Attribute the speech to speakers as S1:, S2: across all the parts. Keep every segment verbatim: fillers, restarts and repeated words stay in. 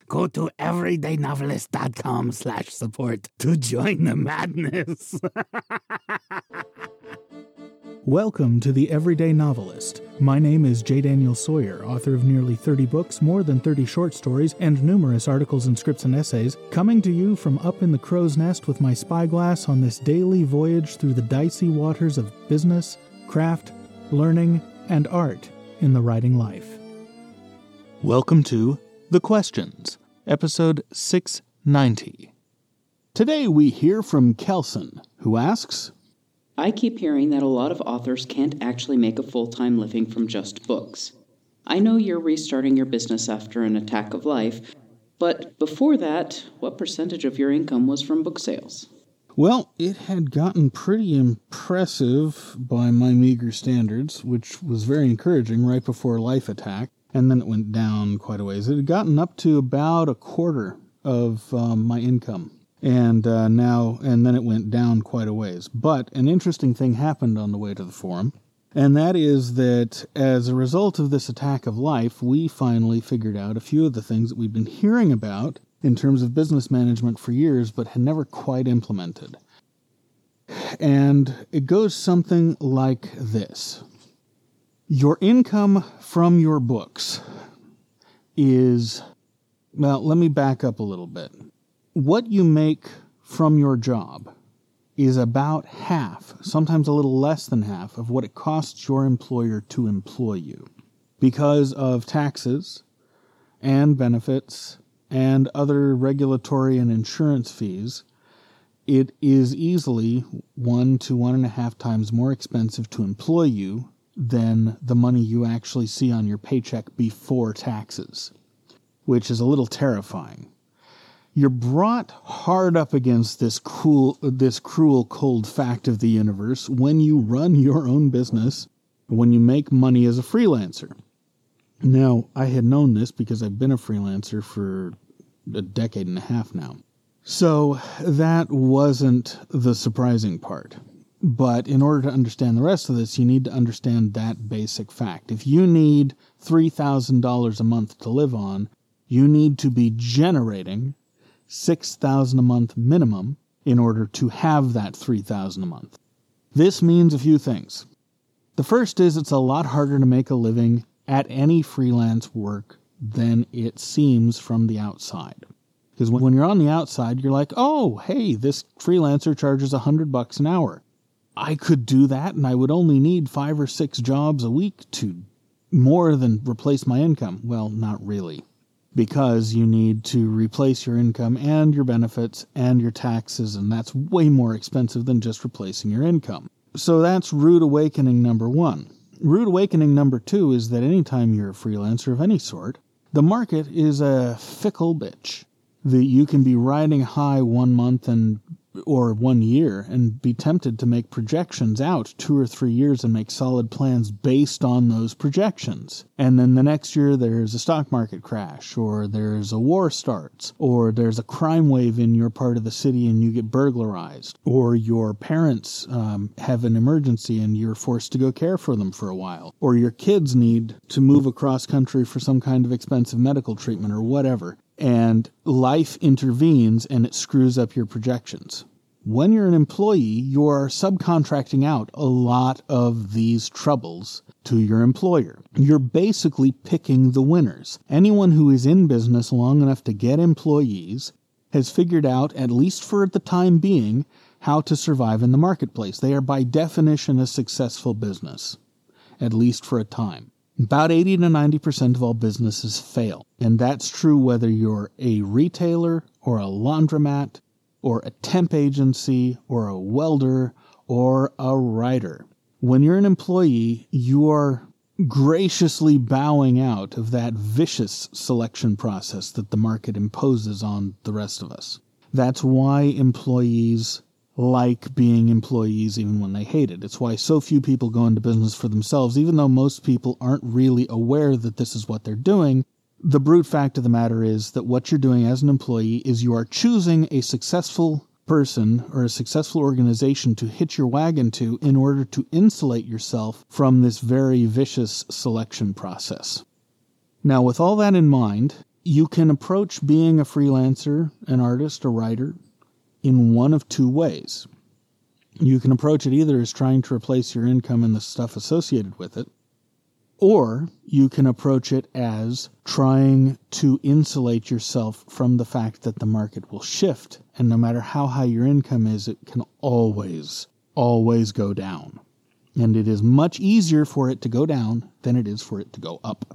S1: Go to everydaynovelist.com slash support to join the madness.
S2: Welcome to The Everyday Novelist. My name is J. Daniel Sawyer, author of nearly thirty books, more than thirty short stories, and numerous articles and scripts and essays, coming to you from up in the crow's nest with my spyglass on this daily voyage through the dicey waters of business, craft, learning, and art in the writing life. Welcome to The Questions, episode six ninety. Today we hear from Kelson, who asks,
S3: I keep hearing that a lot of authors can't actually make a full-time living from just books. I know you're restarting your business after an attack of life, but before that, what percentage of your income was from book sales?
S2: Well, it had gotten pretty impressive by my meager standards, which was very encouraging right before life attack, and then it went down quite a ways. It had gotten up to about a quarter of um, my income. And uh, now, and then it went down quite a ways. But an interesting thing happened on the way to the forum, and that is that as a result of this attack of life, we finally figured out a few of the things that we've been hearing about in terms of business management for years, but had never quite implemented. And it goes something like this. Your income from your books is, well, let me back up a little bit. What you make from your job is about half, sometimes a little less than half, of what it costs your employer to employ you because of taxes and benefits and other regulatory and insurance fees. It is easily one to one and a half times more expensive to employ you than the money you actually see on your paycheck before taxes, which is a little terrifying. You're brought hard up against this cruel, this cruel, cold fact of the universe when you run your own business, when you make money as a freelancer. Now, I had known this because I've been a freelancer for a decade and a half now. So that wasn't the surprising part. But in order to understand the rest of this, you need to understand that basic fact. If you need three thousand dollars a month to live on, you need to be generating six thousand dollars a month minimum in order to have that three thousand dollars a month. This means a few things. The first is it's a lot harder to make a living at any freelance work than it seems from the outside. Because when you're on the outside, you're like, oh, hey, this freelancer charges one hundred bucks an hour. I could do that, and I would only need five or six jobs a week to more than replace my income. Well, not really. Because you need to replace your income and your benefits and your taxes, and that's way more expensive than just replacing your income. So that's rude awakening number one. Rude awakening number two is that anytime you're a freelancer of any sort, the market is a fickle bitch. That you can be riding high one month and or one year and be tempted to make projections out two or three years and make solid plans based on those projections. And then the next year there's a stock market crash, or there's a war starts, or there's a crime wave in your part of the city and you get burglarized, or your parents um, have an emergency and you're forced to go care for them for a while, or your kids need to move across country for some kind of expensive medical treatment or whatever. And life intervenes and it screws up your projections. When you're an employee, you are subcontracting out a lot of these troubles to your employer. You're basically picking the winners. Anyone who is in business long enough to get employees has figured out, at least for the time being, how to survive in the marketplace. They are by definition a successful business, at least for a time. About eighty to ninety percent of all businesses fail, and that's true whether you're a retailer or a laundromat or a temp agency or a welder or a writer. When you're an employee, you are graciously bowing out of that vicious selection process that the market imposes on the rest of us. That's why employees like being employees even when they hate it. It's why so few people go into business for themselves, even though most people aren't really aware that this is what they're doing. The brute fact of the matter is that what you're doing as an employee is you are choosing a successful person or a successful organization to hitch your wagon to in order to insulate yourself from this very vicious selection process. Now, with all that in mind, You can approach being a freelancer, an artist, a writer in one of two ways. You can approach it either as trying to replace your income and the stuff associated with it, or you can approach it as trying to insulate yourself from the fact that the market will shift, and no matter how high your income is, it can always, always go down. And it is much easier for it to go down than it is for it to go up.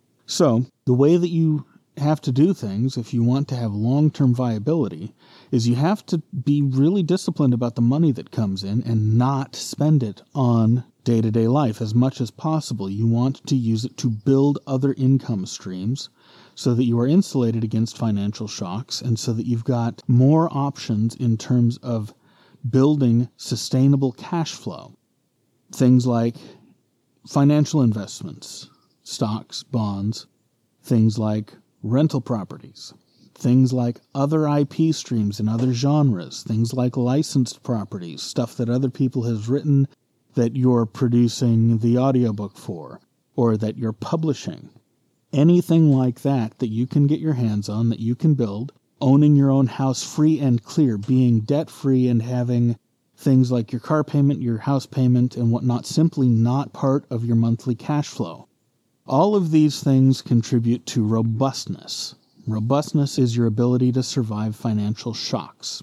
S2: So, the way that you have to do things if you want to have long-term viability is you have to be really disciplined about the money that comes in and not spend it on day-to-day life as much as possible. You want to use it to build other income streams so that you are insulated against financial shocks and so that you've got more options in terms of building sustainable cash flow. Things like financial investments, stocks, bonds, things like rental properties, things like other I P streams in other genres, things like licensed properties, stuff that other people have written that you're producing the audiobook for, or that you're publishing. Anything like that that you can get your hands on, that you can build, owning your own house free and clear, being debt-free and having things like your car payment, your house payment, and whatnot simply not part of your monthly cash flow. All of these things contribute to robustness. Robustness is your ability to survive financial shocks.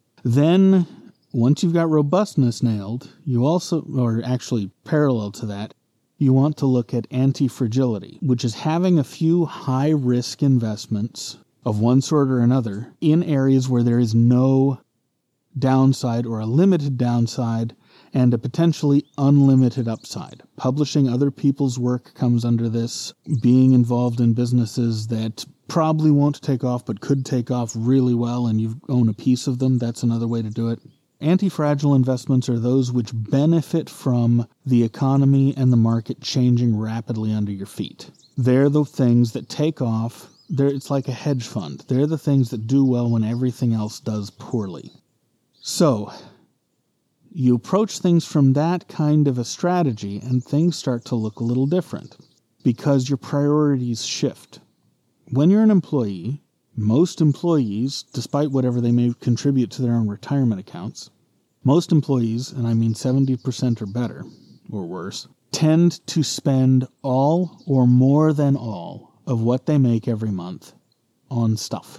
S2: Then, once you've got robustness nailed, you also, or actually parallel to that, you want to look at anti-fragility, which is having a few high-risk investments of one sort or another in areas where there is no downside or a limited downside and a potentially unlimited upside. Publishing other people's work comes under this. Being involved in businesses that probably won't take off but could take off really well and you own a piece of them, that's another way to do it. Anti-fragile investments are those which benefit from the economy and the market changing rapidly under your feet. They're the things that take off. They're, it's like a hedge fund. They're the things that do well when everything else does poorly. So, you approach things from that kind of a strategy and things start to look a little different because your priorities shift. When you're an employee, most employees, despite whatever they may contribute to their own retirement accounts, most employees, and I mean seventy percent or better, or worse, tend to spend all or more than all of what they make every month on stuff.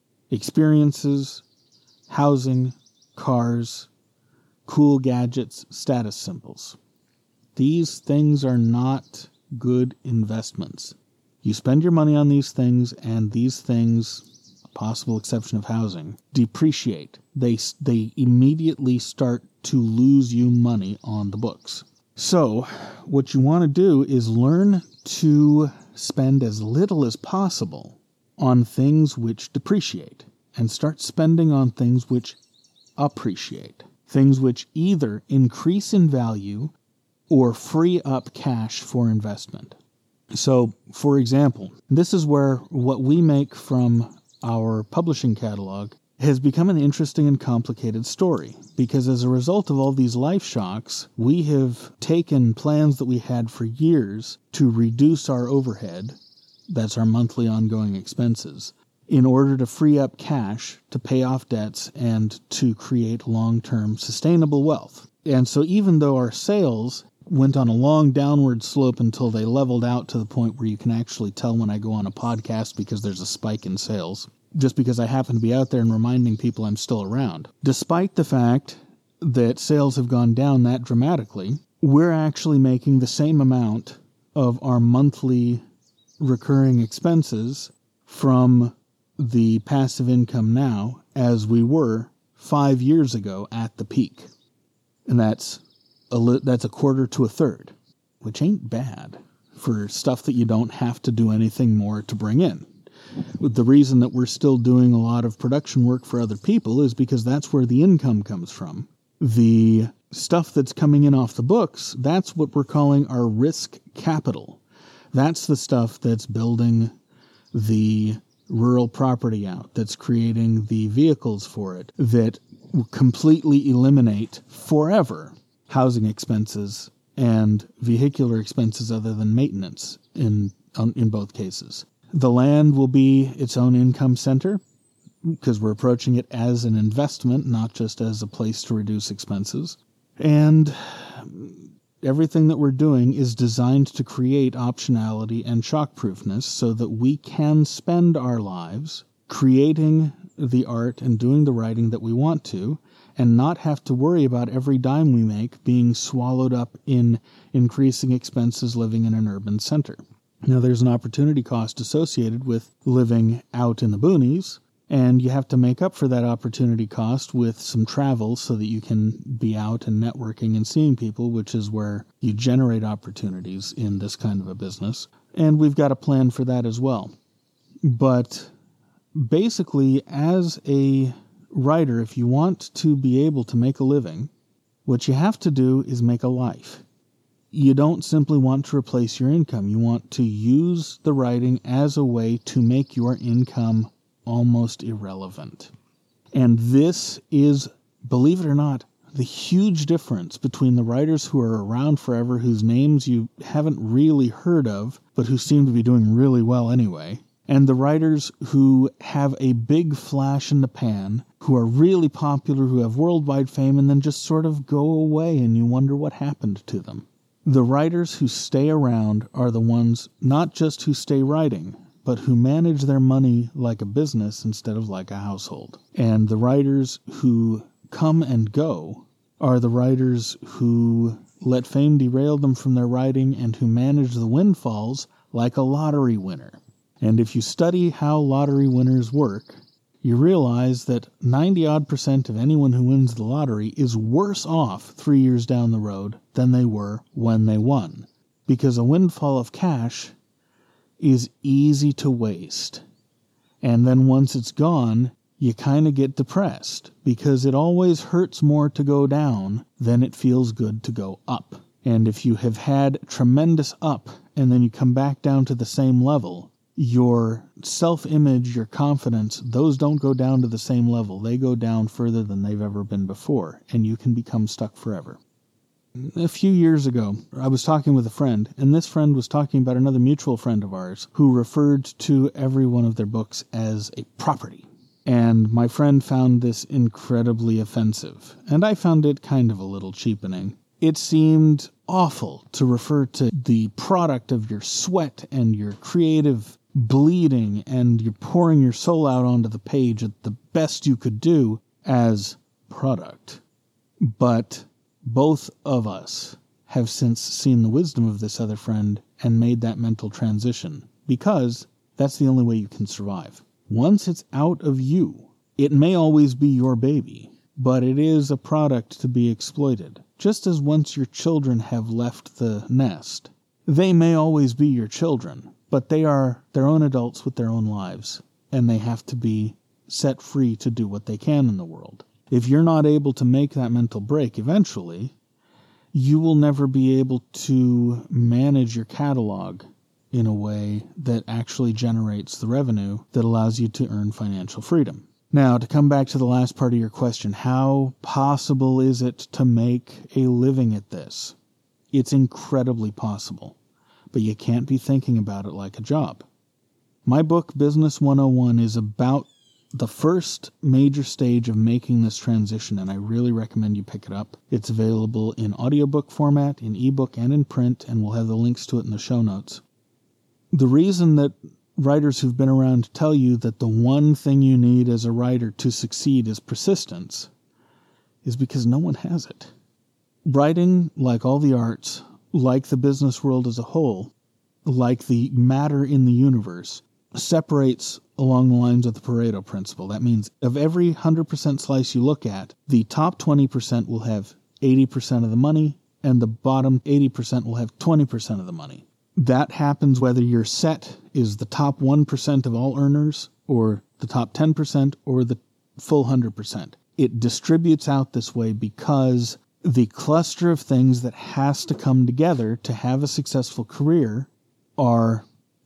S2: Experiences, housing, cars, cool gadgets, status symbols. These things are not good investments. You spend your money on these things, and these things, a possible exception of housing, depreciate. They, they immediately start to lose you money on the books. So, what you want to do is learn to spend as little as possible on things which depreciate, and start spending on things which appreciate. Things which either increase in value or free up cash for investment. So, for example, this is where what we make from our publishing catalog has become an interesting and complicated story, because as a result of all these life shocks, we have taken plans that we had for years to reduce our overhead, that's our monthly ongoing expenses, in order to free up cash to pay off debts and to create long-term sustainable wealth. And so even though our sales went on a long downward slope until they leveled out to the point where you can actually tell when I go on a podcast because there's a spike in sales, just because I happen to be out there and reminding people I'm still around. Despite the fact that sales have gone down that dramatically, we're actually making the same amount of our monthly recurring expenses from the passive income now as we were five years ago at the peak. And that's a li- that's a quarter to a third, which ain't bad for stuff that you don't have to do anything more to bring in. The reason that we're still doing a lot of production work for other people is because that's where the income comes from. The stuff that's coming in off the books, that's what we're calling our risk capital. That's the stuff that's building the rural property out, that's creating the vehicles for it, that completely eliminate forever housing expenses and vehicular expenses other than maintenance in in both cases. The land will be its own income center because we're approaching it as an investment, not just as a place to reduce expenses. And everything that we're doing is designed to create optionality and shockproofness so that we can spend our lives creating the art and doing the writing that we want to, and not have to worry about every dime we make being swallowed up in increasing expenses living in an urban center. Now, there's an opportunity cost associated with living out in the boonies, and you have to make up for that opportunity cost with some travel so that you can be out and networking and seeing people, which is where you generate opportunities in this kind of a business. And we've got a plan for that as well. But basically, as a writer, if you want to be able to make a living, what you have to do is make a life. You don't simply want to replace your income. You want to use the writing as a way to make your income almost irrelevant. And this is, believe it or not, the huge difference between the writers who are around forever, whose names you haven't really heard of, but who seem to be doing really well anyway, and the writers who have a big flash in the pan, who are really popular, who have worldwide fame, and then just sort of go away and you wonder what happened to them. The writers who stay around are the ones not just who stay writing, but who manage their money like a business instead of like a household. And the writers who come and go are the writers who let fame derail them from their writing and who manage the windfalls like a lottery winner. And if you study how lottery winners work, you realize that ninety-odd percent of anyone who wins the lottery is worse off three years down the road than they were when they won. Because a windfall of cash is easy to waste. And then once it's gone, you kind of get depressed because it always hurts more to go down than it feels good to go up. And if you have had tremendous up and then you come back down to the same level, your self-image, your confidence, those don't go down to the same level. They go down further than they've ever been before, and you can become stuck forever. A few years ago, I was talking with a friend, and this friend was talking about another mutual friend of ours who referred to every one of their books as a property. And my friend found this incredibly offensive, and I found it kind of a little cheapening. It seemed awful to refer to the product of your sweat and your creative bleeding and you're pouring your soul out onto the page at the best you could do as product. But both of us have since seen the wisdom of this other friend and made that mental transition, because that's the only way you can survive. Once it's out of you, it may always be your baby, but it is a product to be exploited. Just as once your children have left the nest, they may always be your children, but they are their own adults with their own lives, and they have to be set free to do what they can in the world. If you're not able to make that mental break eventually, you will never be able to manage your catalog in a way that actually generates the revenue that allows you to earn financial freedom. Now, to come back to the last part of your question, how possible is it to make a living at this? It's incredibly possible, but you can't be thinking about it like a job. My book, Business one oh one, is about the first major stage of making this transition, and I really recommend you pick it up. It's available in audiobook format, in ebook, and in print, and we'll have the links to it in the show notes. The reason that writers who've been around tell you that the one thing you need as a writer to succeed is persistence is because no one has it. Writing, like all the arts, like the business world as a whole, like the matter in the universe, separates along the lines of the Pareto principle. That means of every one hundred percent slice you look at, the top twenty percent will have eighty percent of the money, and the bottom eighty percent will have twenty percent of the money. That happens whether your set is the top one percent of all earners, or the top ten percent, or the full one hundred percent. It distributes out this way because the cluster of things that has to come together to have a successful career are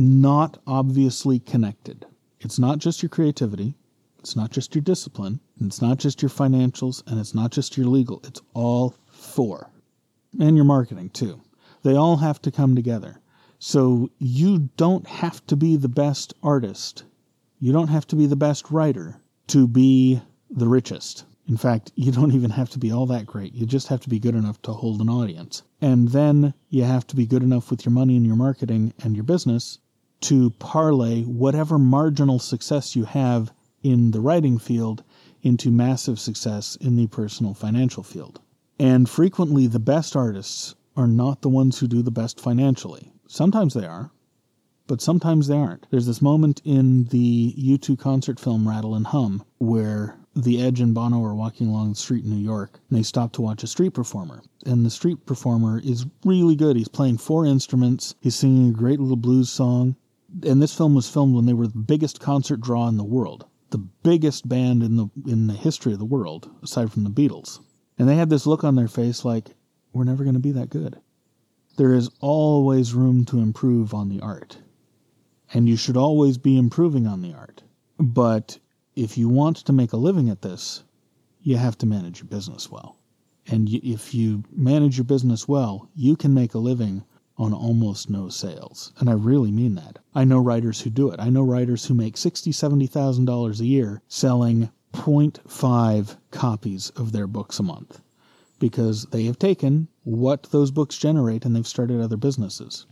S2: not obviously connected. It's not just your creativity, it's not just your discipline, and it's not just your financials, and it's not just your legal. It's all four. And your marketing, too. They all have to come together. So you don't have to be the best artist. You don't have to be the best writer to be the richest. In fact, you don't even have to be all that great. You just have to be good enough to hold an audience. And then you have to be good enough with your money and your marketing and your business to parlay whatever marginal success you have in the writing field into massive success in the personal financial field. And frequently, the best artists are not the ones who do the best financially. Sometimes they are, but sometimes they aren't. There's this moment in the U two concert film Rattle and Hum where The Edge and Bono are walking along the street in New York, and they stop to watch a street performer. And the street performer is really good. He's playing four instruments. He's singing a great little blues song. And this film was filmed when they were the biggest concert draw in the world. The biggest band in the in the history of the world, aside from the Beatles. And they had this look on their face like, we're never going to be that good. There is always room to improve on the art. And you should always be improving on the art. But if you want to make a living at this, you have to manage your business well. And you, if you manage your business well, you can make a living on almost no sales. And I really mean that. I know writers who do it. I know writers who make sixty thousand dollars, seventy thousand dollars a year selling zero point five copies of their books a month because they have taken what those books generate and they've started other businesses.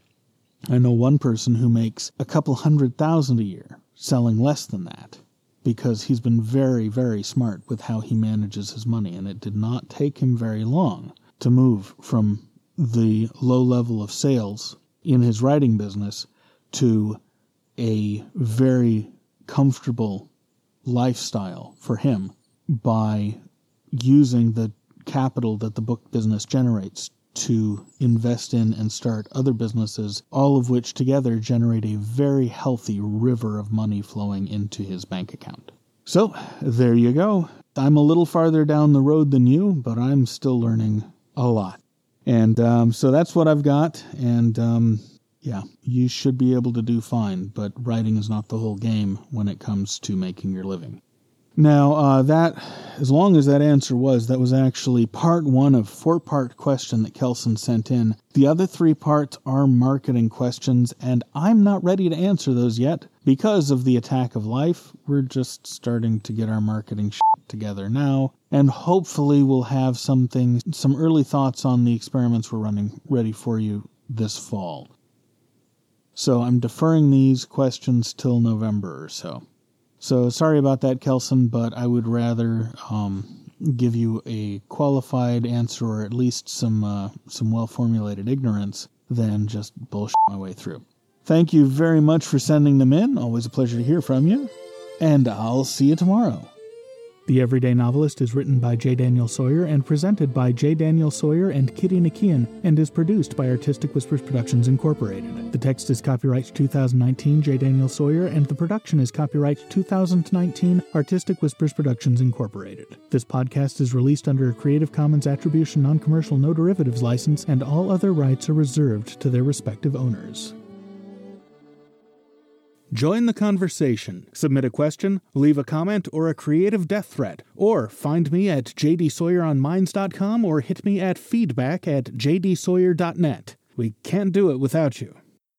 S2: I know one person who makes a couple hundred thousand a year selling less than that because he's been very, very smart with how he manages his money, and it did not take him very long to move from the low level of sales in his writing business to a very comfortable lifestyle for him by using the capital that the book business generates to invest in and start other businesses, all of which together generate a very healthy river of money flowing into his bank account. So, there you go. I'm a little farther down the road than you, but I'm still learning a lot. And um, so that's what I've got, and um, yeah, you should be able to do fine, but writing is not the whole game when it comes to making your living. Now, uh, that, as long as that answer was, that was actually part one of four-part question that Kelson sent in. The other three parts are marketing questions, and I'm not ready to answer those yet because of the attack of life. We're just starting to get our marketing shit together now, and hopefully we'll have something, some early thoughts on the experiments we're running ready for you this fall. So I'm deferring these questions till November or so. So sorry about that, Kelson, but I would rather um, give you a qualified answer or at least some uh, some well-formulated ignorance than just bullshit my way through. Thank you very much for sending them in. Always a pleasure to hear from you. And I'll see you tomorrow. The Everyday Novelist is written by J. Daniel Sawyer and presented by J. Daniel Sawyer and Kitty Nakian and is produced by Artistic Whispers Productions, Incorporated. The text is copyright two thousand nineteen J. Daniel Sawyer and the production is copyright two thousand nineteen Artistic Whispers Productions, Incorporated. This podcast is released under a Creative Commons Attribution Non-Commercial No Derivatives license and all other rights are reserved to their respective owners. Join the conversation, submit a question, leave a comment or a creative death threat, or find me at j d sawyer on minds dot com or hit me at feedback at j d sawyer dot net. We can't do it without you.